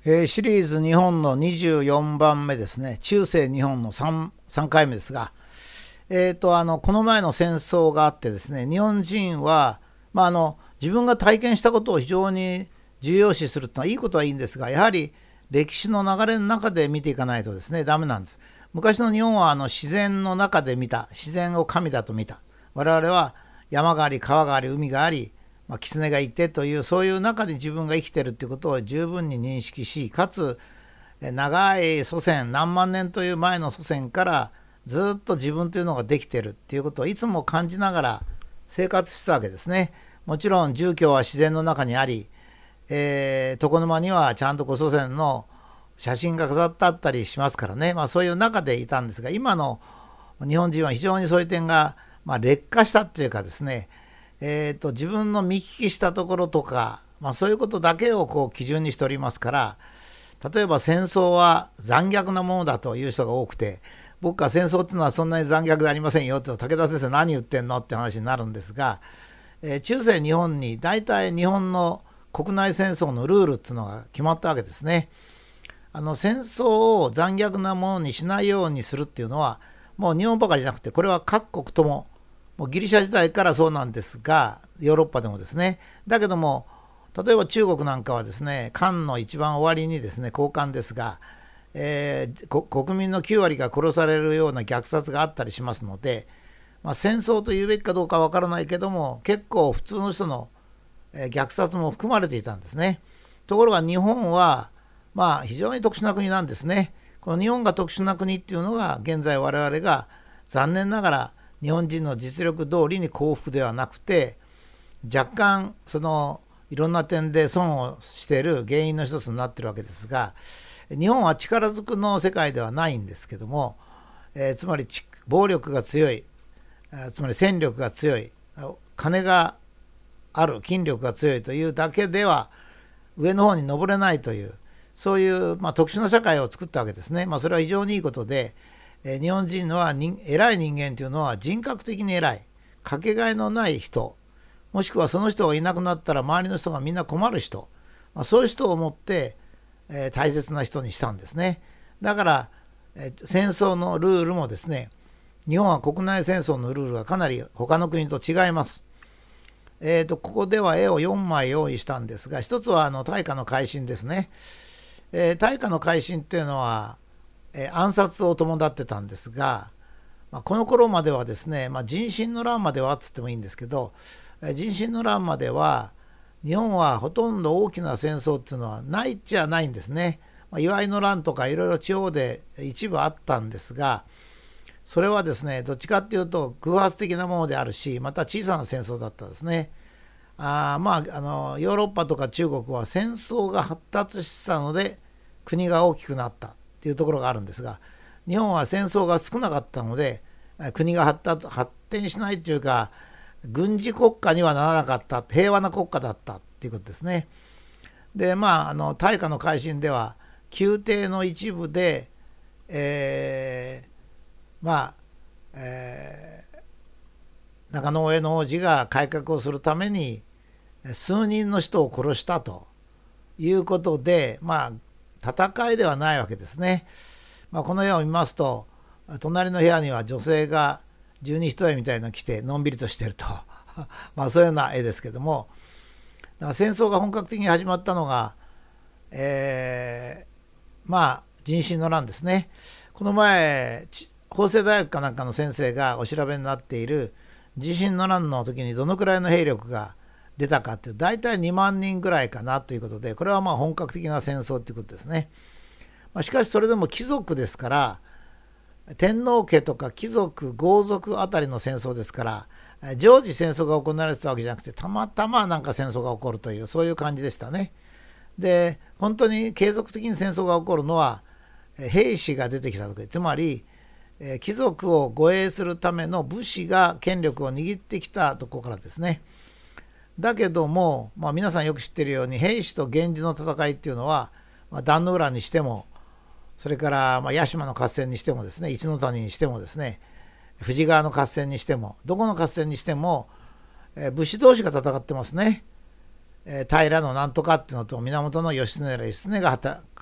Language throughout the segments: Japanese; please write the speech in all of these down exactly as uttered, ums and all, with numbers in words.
えーシリーズ日本のにじゅうよんばんめですね。中世日本の 3, さんかいめですが、えー、とあのこの前の戦争があってですね、日本人は、まあ、あの自分が体験したことを非常に重要視するというのはいいことはいいんですが、やはり歴史の流れの中で見ていかないとですねダメなんです。昔の日本はあの自然の中で見た、自然を神だと見た。我々は山があり川があり海があり、まあ、狐がいてという、そういう中で自分が生きているということを十分に認識し、かつ長い祖先、何万年という前の祖先からずっと自分というのができているということをいつも感じながら生活してたわけですね。もちろん住居は自然の中にあり、えー、床の間にはちゃんとご祖先の写真が飾ってあったりしますからね、まあ、そういう中でいたんですが、今の日本人は非常にそういう点が、まあ、劣化したというかですね、えー、と自分の見聞きしたところとか、まあ、そういうことだけをこう基準にしておりますから、例えば戦争は残虐なものだという人が多くて、僕は戦争っていうのはそんなに残虐でありませんよって言うと、武田先生何言ってんのって話になるんですが、えー、中世日本に大体日本の国内戦争のルールっていうのが決まったわけですね。あの戦争を残虐なものにしないようにするっていうのはもう日本ばかりじゃなくて、これは各国とも、もうギリシャ時代からそうなんですが、ヨーロッパでもですね。だけども例えば中国なんかはですね、漢の一番終わりにですね、後漢ですが、えー、国民のきゅうわりが殺されるような虐殺があったりしますので、まあ、戦争と言うべきかどうかわからないけども、結構普通の人の虐殺も含まれていたんですね。ところが日本はまあ非常に特殊な国なんですね。この日本が特殊な国っていうのが、現在我々が残念ながら日本人の実力通りに幸福ではなくて、若干そのいろんな点で損をしている原因の一つになっているわけですが、日本は力ずくの世界ではないんですけども、えー、つまり暴力が強い、つまり戦力が強い、金がある、筋力が強いというだけでは上の方に登れないという、そういう、まあ、特殊な社会を作ったわけですね。まあ、それは非常にいいことで、えー、日本人のは人偉い人間というのは人格的に偉い、かけがえのない人、もしくはその人がいなくなったら周りの人がみんな困る人、まあ、そういう人を思って、えー、大切な人にしたんですね。だから、えー、戦争のルールもですね、日本は国内戦争のルールがかなり他の国と違います。えーと、ここでは絵をよんまい用意したんですが、一つはあの大化の改新ですね。えー、大化の改新っていうのは、えー、暗殺を伴ってたんですが、まあ、この頃まではですね、まあ、人心の乱まではっつってもいいんですけど、えー、人心の乱までは日本はほとんど大きな戦争っていうのはないっちゃないんですね。まあ、祝いの乱とかいろいろ地方で一部あったんですが、それはですね、どっちかっていうと偶発的なものであるし、また小さな戦争だったですね。あまあ、あのヨーロッパとか中国は戦争が発達してたので国が大きくなったっていうところがあるんですが、日本は戦争が少なかったので国が発達発展しないっていうか、軍事国家にはならなかった、平和な国家だったっていうことですね。でまあ、あの大化の改新では宮廷の一部で、えー、まあ、えー、中野上の王子が改革をするために数人の人を殺したということで、まあ戦いではないわけですね。まあ、この絵を見ますと、隣の部屋には女性が十二一重みたいなの着てのんびりとしているとまあそういうような絵ですけども、だから戦争が本格的に始まったのが、えー、まあ人心の乱ですね。この前法政大学かなんかの先生がお調べになっている人心の乱の時にどのくらいの兵力が出たかっていう、大体にまんにんぐらいかなということで、これはまあ本格的な戦争ということですね。まあ、しかしそれでも貴族ですから、天皇家とか貴族豪族あたりの戦争ですから、常時戦争が行われてたわけじゃなくて、たまたまなんか戦争が起こるという、そういう感じでしたね。で本当に継続的に戦争が起こるのは兵士が出てきた時、つまり貴族を護衛するための武士が権力を握ってきたところからですね。だけども、まあ、皆さんよく知っているように、兵士と源氏の戦いっていうのは、まあ、壇ノ浦にしても、それからまあ屋島の合戦にしてもですね、一ノ谷にしてもですね、富士川の合戦にしても、どこの合戦にしても、えー、武士同士が戦ってますね。えー、平のなんとかっていうのと源義経ら義経が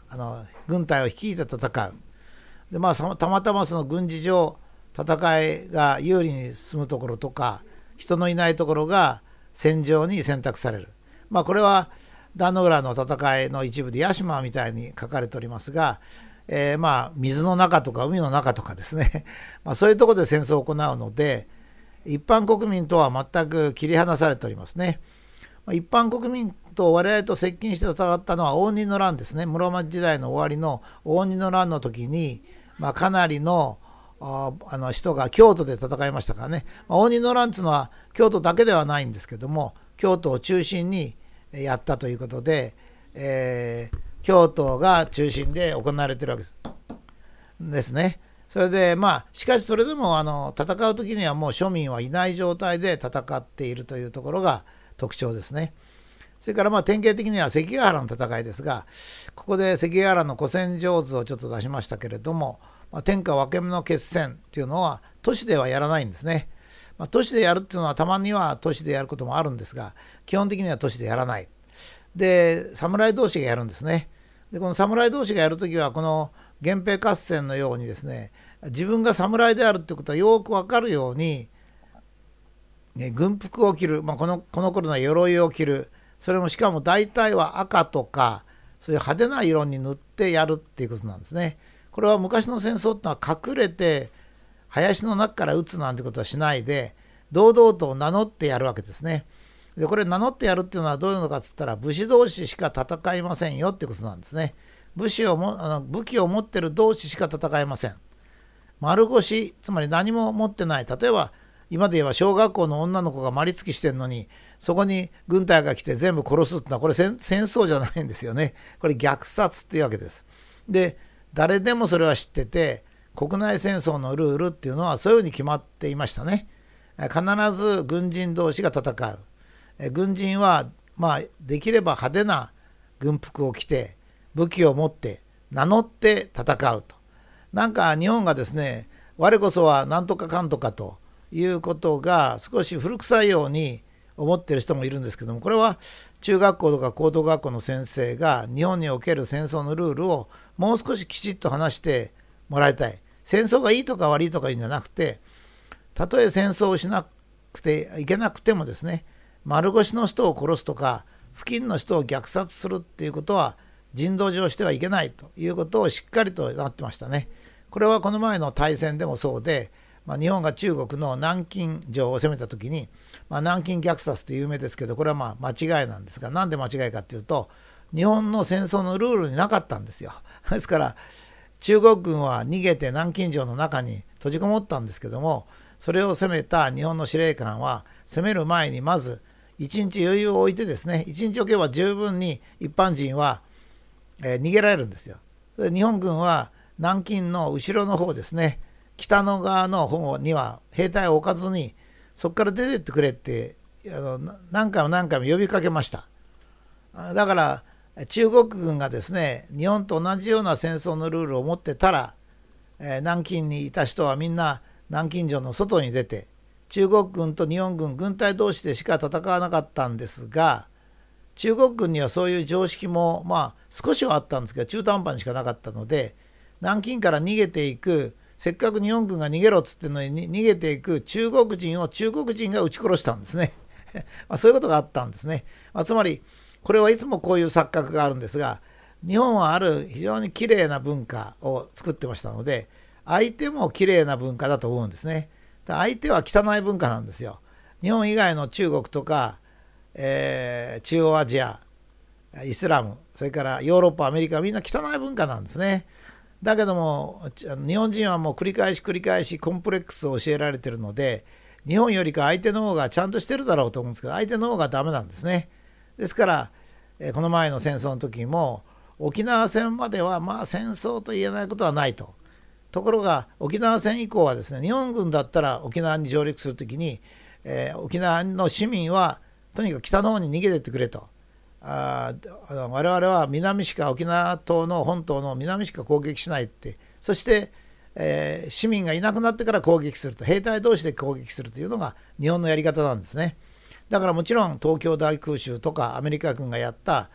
あの軍隊を率いて戦う。で、まあ、たまたまその軍事上戦いが有利に進むところとか人のいないところが戦場に選択される。まあ、これは壇ノ浦の戦いの一部で屋島みたいに書かれておりますが、えー、まあ水の中とか海の中とかですねまあそういうところで戦争を行うので、一般国民とは全く切り離されておりますね。一般国民と我々と接近して戦ったのは応仁の乱ですね。室町時代の終わりの応仁の乱の時に、まあ、かなりのああの人が京都で戦いましたからね。まあ、応仁の乱というのは京都だけではないんですけども、京都を中心にやったということで、えー、京都が中心で行われているわけですですね。それでまあしかしそれでもあの戦う時にはもう庶民はいない状態で戦っているというところが特徴ですね。それからまあ典型的には関ヶ原の戦いですが、ここで関ヶ原の古戦場図をちょっと出しましたけれども、まあ、天下分け目の決戦っていうのは都市ではやらないんですね。まあ、都市でやるっていうのはたまには都市でやることもあるんですが、基本的には都市でやらない。で、侍同士がやるんですね。で、この侍同士がやるときはこの源平合戦のようにですね、自分が侍であるということはよく分かるように、ね、軍服を着る、まあ、この、この頃の鎧を着る、それもしかも大体は赤とかそういう派手な色に塗ってやるっていうことなんですね。これは昔の戦争ってのは隠れて林の中から撃つなんてことはしないで、堂々と名乗ってやるわけですね。で、これ名乗ってやるっていうのはどういうのかっつったら、武士同士しか戦いませんよってことなんですね。武士をもあの武器を持ってる同士しか戦えません。丸腰、つまり何も持ってない、例えば今で言えば小学校の女の子がまりつきしてるのに、そこに軍隊が来て全部殺すってのはこれ戦争じゃないんですよね。これ虐殺っていうわけです。で、誰でもそれは知ってて、国内戦争のルールっていうのはそういうふうに決まっていましたね。必ず軍人同士が戦う。軍人はまあできれば派手な軍服を着て武器を持って名乗って戦うと。なんか日本がですね、我こそはなんとかかんとかということが少し古臭いように思っている人もいるんですけども、これは中学校とか高等学校の先生が日本における戦争のルールをもう少しきちっと話してもらいたい。戦争がいいとか悪いとかいうんじゃなくて、たとえ戦争をしなくていけなくてもですね、丸腰の人を殺すとか付近の人を虐殺するっていうことは人道上してはいけないということをしっかりとなってましたね。これはこの前の大戦でもそうで、まあ、日本が中国の南京城を攻めた時に、まあ、南京虐殺って有名ですけど、これはまあ間違いなんですが、なんで間違いかっていうと、日本の戦争のルールになかったんですよ。ですから中国軍は逃げて南京城の中に閉じこもったんですけども、それを攻めた日本の司令官は攻める前にまずいちにち余裕を置いてですね、いちにち置けば十分に一般人は、えー、逃げられるんですよ。で、日本軍は南京の後ろの方ですね、北の側の方には兵隊を置かずに、そこから出てってくれってあの何回も何回も呼びかけました。だから中国軍がですね、日本と同じような戦争のルールを持ってたら、えー、南京にいた人はみんな南京城の外に出て、中国軍と日本軍軍隊同士でしか戦わなかったんですが、中国軍にはそういう常識もまあ少しはあったんですけど、中途半端にしかなかったので、南京から逃げていく、せっかく日本軍が逃げろっつってのに逃げていく中国人を中国人が撃ち殺したんですね。まあそういうことがあったんですね。まあ、つまりこれはいつもこういう錯覚があるんですが、日本はある非常にきれいな文化を作ってましたので、相手もきれいな文化だと思うんですね。相手は汚い文化なんですよ。日本以外の中国とか、えー、中央アジア、イスラム、それからヨーロッパ、アメリカはみんな汚い文化なんですね。だけども日本人はもう繰り返し繰り返しコンプレックスを教えられているので、日本よりか相手の方がちゃんとしてるだろうと思うんですけど、相手の方がダメなんですね。ですから、えー、この前の戦争の時も沖縄戦まではまあ戦争と言えないことはないと。ところが沖縄戦以降はですね、日本軍だったら沖縄に上陸するときに、えー、沖縄の市民はとにかく北の方に逃げてってくれと。ああ我々は南しか、沖縄島の本島の南しか攻撃しないって、そして、えー、市民がいなくなってから攻撃すると、兵隊同士で攻撃するというのが日本のやり方なんですね。だからもちろん東京大空襲とかアメリカ軍がやった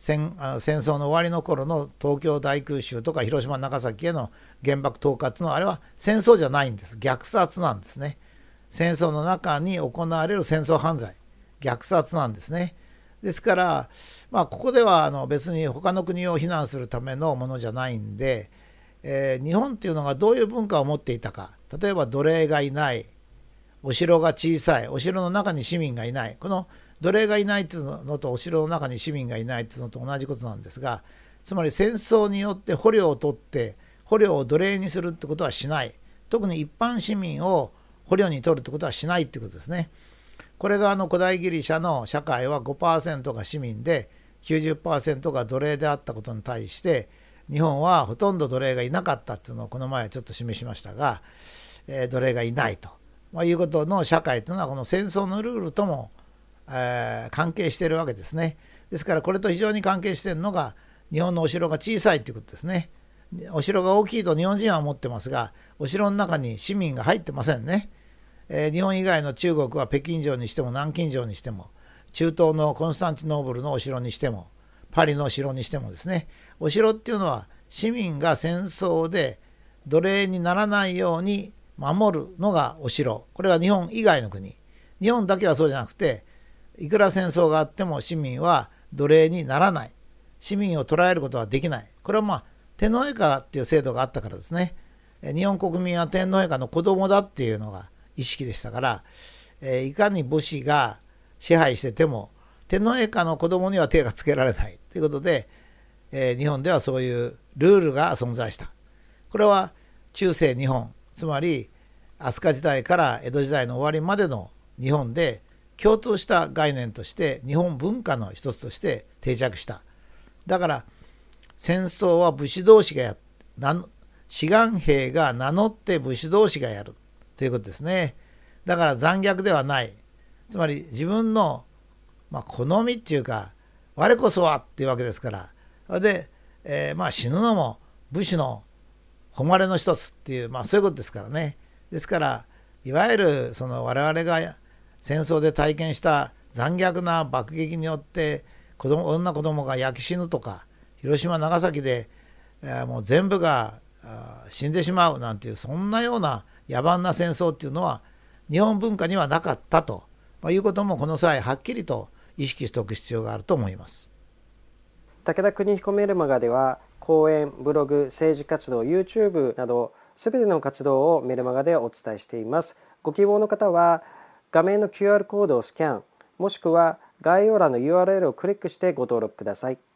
戦あ戦争の終わりの頃の東京大空襲とか広島長崎への原爆投下っていうのはあれは戦争じゃないんです。虐殺なんですね。戦争の中に行われる戦争犯罪、虐殺なんですね。ですから、まあ、ここではあの別に他の国を非難するためのものじゃないんで、えー、日本っていうのがどういう文化を持っていたか、例えば奴隷がいない、お城が小さい、お城の中に市民がいない、この奴隷がいないっていうのとお城の中に市民がいないっていうのと同じことなんですが、つまり戦争によって捕虜を取って捕虜を奴隷にするってことはしない。特に一般市民を捕虜に取るってことはしないってことですね。これがあの古代ギリシャの社会は ごパーセント が市民で きゅうじゅっパーセント が奴隷であったことに対して、日本はほとんど奴隷がいなかったっていうのをこの前ちょっと示しましたが、えー、奴隷がいないと、まあ、いうことの社会というのはこの戦争のルールともえー、関係しているわけですね。ですからこれと非常に関係しているのが日本のお城が小さいということですね。お城が大きいと日本人は思ってますが、お城の中に市民が入ってませんね。えー、日本以外の中国は北京城にしても南京城にしても、中東のコンスタンチノーブルのお城にしても、パリの城にしてもですね、お城っていうのは市民が戦争で奴隷にならないように守るのがお城。これは日本以外の国。日本だけはそうじゃなくて、いくら戦争があっても市民は奴隷にならない。市民を捕らえることはできない。これはまあ天皇陛下っていう制度があったからですね。日本国民は天皇陛下の子供だっていうのが意識でしたから、えー、いかに武士が支配してても天皇陛下の子供には手がつけられないということで、えー、日本ではそういうルールが存在した。これは中世日本、つまり飛鳥時代から江戸時代の終わりまでの日本で共通した概念として日本文化の一つとして定着した。だから戦争は武士同士がやる、志願兵が名乗って武士同士がやるということですね。だから残虐ではない。つまり自分の、まあ、好みっていうか我こそはっていうわけですから。で、えー、まあ死ぬのも武士の誉れの一つっていう、まあそういうことですからね。ですからいわゆるその我々が戦争で体験した残虐な爆撃によって子供女子供が焼き死ぬとか、広島長崎で、えー、もう全部が死んでしまうなんていう、そんなような野蛮な戦争っていうのは日本文化にはなかったと、まあ、いうこともこの際はっきりと意識しておく必要があると思います。 武田邦彦メルマガでは講演、ブログ、政治活動、YouTube などすべての活動をメルマガでお伝えしています。ご希望の方は画面の キューアール コードをスキャン、もしくは概要欄の ユーアールエル をクリックしてご登録ください。